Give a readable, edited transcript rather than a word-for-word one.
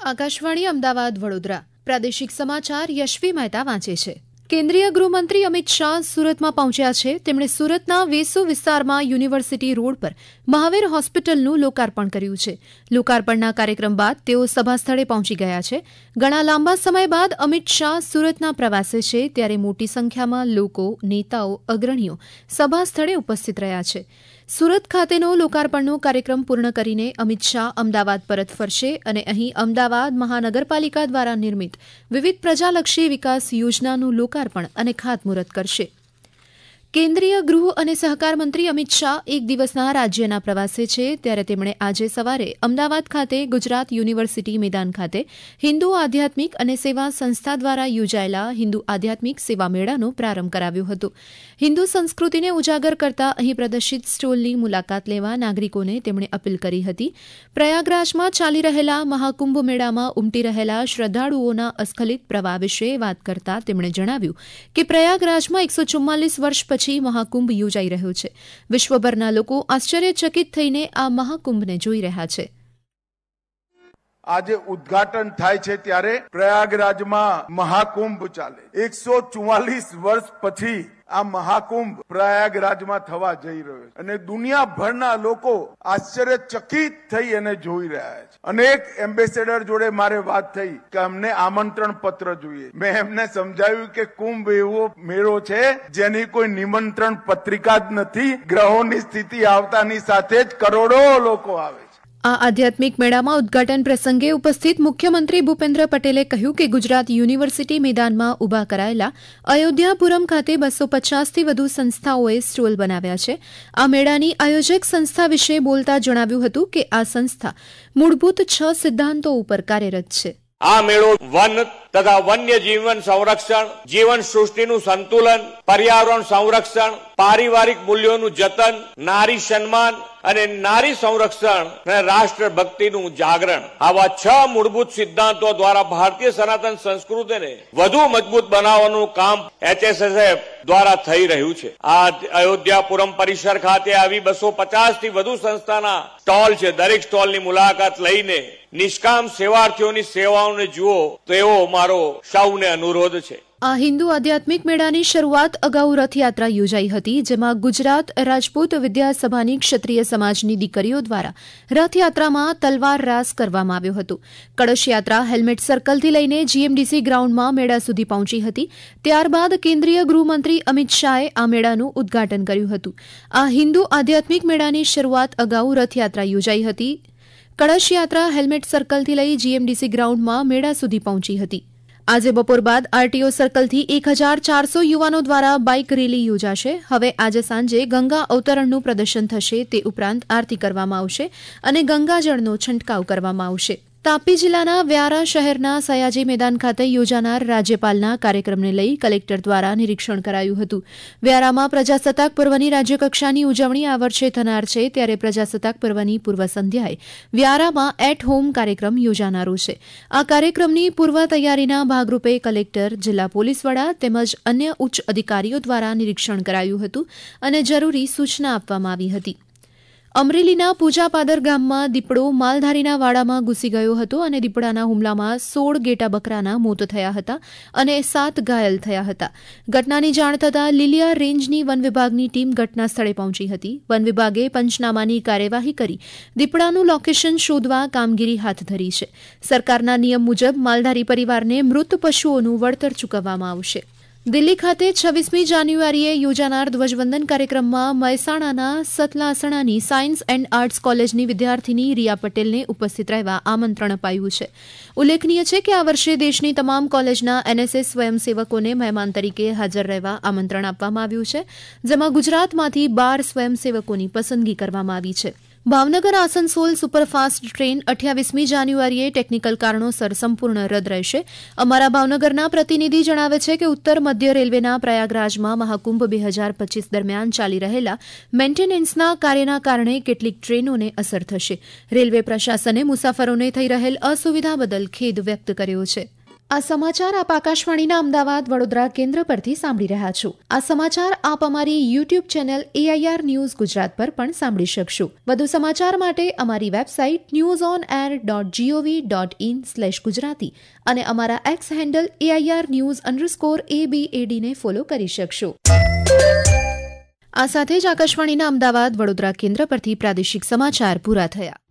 આકાશવાણી અમદાવાદ વડોદરા પ્રાદેશિક સમાચાર યશવી મહેતા વાંચે છે. કેન્દ્રીય ગૃહમંત્રી અમિત શાહ સુરતમાં પહોંચ્યા છે. તેમણે સુરતના વેસુ વિસ્તારમાં યુનિવર્સિટી રોડ પર મહાવીર હોસ્પિટલનું લોકાર્પણ કર્યું છે. લોકાર્પણના કાર્યક્રમ બાદ તેઓ સભા સ્થળે પહોંચી ગયા છે. ઘણા લાંબા સમય બાદ અમિત શાહ સુરતના પ્રવાસે છે, ત્યારે મોટી સંખ્યામાં લોકો, નેતાઓ, અગ્રણીઓ સભા સ્થળે ઉપસ્થિત રહ્યા છે. સુરત ખાતેનો લોકાર્પણનો કાર્યક્રમ પૂર્ણ કરીને અમિત શાહ અમદાવાદ પરત ફરશે અને અહીં અમદાવાદ મહાનગરપાલિકા દ્વારા નિર્મિત વિવિધ પ્રજાલક્ષી વિકાસ યોજનાનું લોકાર્પણ અને ખાતમુહૂર્ત કરશે. કેન્દ્રીય ગૃહ અને સહકાર મંત્રી અમિત શાહ એક દિવસના રાજ્યના પ્રવાસે છે, ત્યારે તેમણે આજે સવારે અમદાવાદ ખાતે ગુજરાત યુનિવર્સિટી મેદાન ખાતે હિન્દુ આધ્યાત્મિક અને સેવા સંસ્થા દ્વારા યોજાયેલા હિન્દુ આધ્યાત્મિક સેવા મેળાનો પ્રારંભ કરાવ્યો હતો. હિન્દુ સંસ્કૃતિને ઉજાગર કરતા અહીં પ્રદર્શિત સ્ટોલની મુલાકાત લેવા નાગરિકોને તેમણે અપીલ કરી હતી. પ્રયાગરાજમાં ચાલી રહેલા મહાકુંભ મેળામાં ઉમટી રહેલા શ્રદ્ધાળુઓના અસ્ખલિત પ્રવાહ વિશે વાત કરતા તેમણે જણાવ્યું કે પ્રયાગરાજમાં 144 વર્ષ પછી મહાકુંભ યોજાઈ રહ્યો છે. વિશ્વભરના લોકો આશ્ચર્યચકિત થઈને આ મહાકુંભને જોઈ રહ્યા છે. આજે ઉદ્ઘાટન થાય છે ત્યારે પ્રયાગરાજમાં મહાકુંભ ચાલે. 144 વર્ષ પછી આ મહાકુંભ પ્રયાગરાજમાં થવા જઈ રહ્યો છે અને દુનિયાભરના લોકો આશ્ચર્યચકિત થઈ અને જોઈ રહ્યા છે. અનેક એમ્બેસેડર જોડે મારે વાત થઈ કે અમને આમંત્રણ પત્ર જોઈએ. મેં એમને સમજાવ્યું કે કુંભ એવો મેળો છે જેની કોઈ નિમંત્રણ પત્રિકા જ નથી. ગ્રહોની સ્થિતિ આવતાની સાથે જ કરોડો લોકો આવે. આ આધ્યાત્મિક મેળામાં ઉદ્ઘાટન પ્રસંગે ઉપસ્થિત મુખ્યમંત્રી ભૂપેન્દ્ર પટેલે કહ્યું કે ગુજરાત યુનિવર્સિટી મેદાનમાં ઉભા કરાયેલા અયોધ્યાપુરમ ખાતે 250થી વધુ સંસ્થાઓએ સ્ટોલ બનાવ્યા છે. આ મેળાની આયોજક સંસ્થા વિશે બોલતા જણાવ્યું હતું કે આ સંસ્થા મૂળભૂત 6 સિદ્ધાંતો ઉપર કાર્યરત છે. આ મેળો વન તથા વન્ય જીવન સંરક્ષણ, જીવન સૃષ્ટિનું સંતુલન, પર્યાવરણ સંરક્ષણ, પારિવારિક મૂલ્યોનું જતન, નારી સન્માન અને નારી સંરક્ષણ અને રાષ્ટ્રભક્તિનું જાગરણ, આવા 6 મૂળભૂત સિદ્ધાંતો દ્વારા ભારતીય સનાતન સંસ્કૃતિને વધુ મજબૂત બનાવવાનું કામ HSSF દ્વારા થઈ રહ્યું છે. આ અયોધ્યાપુરમ પરિસર ખાતે આવી 250 થી વધુ સંસ્થાના સ્ટોલ છે. દરેક સ્ટોલની મુલાકાત લઈને નિષ્કામ સેવાર્થીઓની સેવાઓને જુઓ તો એવો મારો સૌને અનુરોધ છે. આ હિન્દુ આધ્યાત્મિક મેળાની શરૂઆત અગાઉ રથયાત્રા યોજાઈ હતી, જેમાં ગુજરાત રાજપૂત વિદ્યાસભાની ક્ષત્રિય સમાજની દીકરીઓ દ્વારા રથયાત્રામાં તલવાર રાસ કરવામાં આવ્યો હતો. કળશયાત્રા હેલ્મેટ સર્કલથી લઈને GMDC ગ્રાઉન્ડમાં મેળા સુધી પહોંચી હતી. ત્યારબાદ કેન્દ્રીય ગૃહમંત્રી અમિત શાહે આ મેળાનું ઉદ્ઘાટન કર્યું હતું. આ હિન્દુ આધ્યાત્મિક મેળાની શરૂઆત અગાઉ રથયાત્રા યોજાઈ હતી. કળશયાત્રા હેલ્મેટ સર્કલથી લઈ GMDC ગ્રાઉન્ડમાં મેળા સુધી પહોંચી હતી. આજે બપોર બાદ RTO સર્કલથી 1400 યુવાનો દ્વારા બાઇક રેલી યોજાશે. હવે આજે સાંજે ગંગા અવતરણનું પ્રદર્શન થશે. તે ઉપરાંત આરતી કરવામાં આવશે અને ગંગાજળનો છંટકાવ કરવામાં આવશે. તાપી જિલ્લાના વ્યારા શહેરના સયાજી મેદાન ખાતે યોજાનાર રાજ્યપાલના કાર્યક્રમને લઈ કલેક્ટર દ્વારા નિરીક્ષણ કરાયું હતું. વ્યારામાં પ્રજાસત્તાક પર્વની રાજ્યકક્ષાની ઉજવણી આ વર્ષે થનાર છે, ત્યારે પ્રજાસત્તાક પર્વની પૂર્વ સંધ્યાએ વ્યારામાં એટ હોમ કાર્યક્રમ યોજાનારો છે. આ કાર્યક્રમની પૂર્વ તૈયારીના ભાગરૂપે કલેક્ટર, જિલ્લા પોલીસ વડા તેમજ અન્ય ઉચ્ચ અધિકારીઓ દ્વારા નિરીક્ષણ કરાયું હતું અને જરૂરી સૂચના આપવામાં આવી હતી. અમરેલીના પૂજાપાદર ગામમાં દીપડો માલધારીના વાડામાં ઘૂસી ગયો હતો અને દીપડાના હુમલામાં 16 ઘેટા બકરાના મોત થયા હતા અને 7 ઘાયલ થયા હતા. ઘટનાની જાણ થતાં લીલિયા રેન્જની વન વિભાગની ટીમ ઘટના સ્થળે પહોંચી હતી. વન વિભાગે પંચનામાની કાર્યવાહી કરી દીપડાનું લોકેશન શોધવા કામગીરી હાથ ધરી છે. સરકારના નિયમ મુજબ માલધારી પરિવારને મૃત પશુઓનું વળતર ચૂકવવામાં આવશે. દિલ્હી ખાતે 26મી જાન્યુઆરીએ યોજાનાર ધ્વજવંદન કાર્યક્રમમાં મહેસાણાના સતલાસણાની સાયન્સ એન્ડ આર્ટ્સ કોલેજની વિદ્યાર્થીની રિયા પટેલને ઉપસ્થિત રહેવા આમંત્રણ અપાયું છે. ઉલ્લેખનીય છે કે આ વર્ષે દેશની તમામ કોલેજના NSS સ્વયંસેવકોને મહેમાન તરીકે હાજર રહેવા આમંત્રણ આપવામાં આવ્યું છે, જેમાં ગુજરાતમાંથી 12 સ્વયંસેવકોની પસંદગી કરવામાં આવી છે. ભાવનગર આસનસોલ સુપરફાસ્ટ ટ્રેન 28મી જાન્યુઆરીએ ટેકનિકલ કારણોસર સંપૂર્ણ રદ રહેશે. અમારા ભાવનગરના પ્રતિનિધિ જણાવે છે કે ઉત્તર મધ્ય રેલવેના પ્રયાગરાજમાં મહાકુંભ 2025 દરમિયાન ચાલી રહેલા મેન્ટેનન્સના કાર્યના કારણે કેટલીક ટ્રેનોને અસર થશે. રેલવે પ્રશાસને મુસાફરોને થઈ રહેલ અસુવિધા બદલ ખેદ વ્યક્ત કર્યો છે. આ સમાચાર આપ આકાશવાણીના અમદાવાદ વડોદરા કેન્દ્ર પરથી સાંભળી રહ્યા છો. આ સમાચાર આપ અમારી YouTube channel AIR news Gujarat પર પણ સાંભળી શકશો. વધુ સમાચાર માટે અમારી વેબસાઇટ newsonair.gov.in/gujarati અને અમારા એક્સ હેન્ડલ AIR_news_ABAD ને ફોલો કરી શકશો. આ સાથે જ આકાશવાણીના અમદાવાદ વડોદરા કેન્દ્ર પરથી પ્રાદેશિક સમાચાર પૂરા થયા.